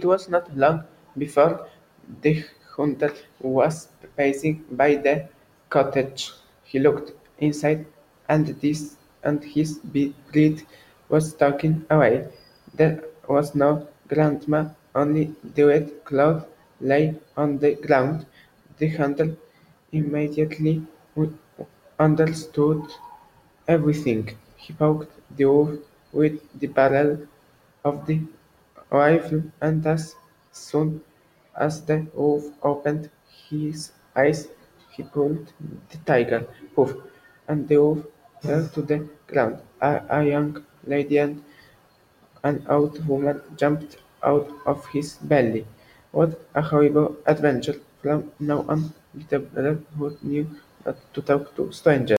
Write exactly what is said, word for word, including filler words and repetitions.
It was not long before the hunter was passing by the cottage. He looked inside, and this and his be- breath was talking away. There was no grandma, only the wet cloth lay on the ground. The hunter immediately u- understood everything. He poked the wolf with the barrel of the rifle, and as soon as the wolf opened his eyes, he pulled the tiger. Poof! And the wolf fell to the ground. A, a young lady and an old woman jumped out of his belly. What a horrible adventure! From now on, little brother Hood knew not to talk to strangers.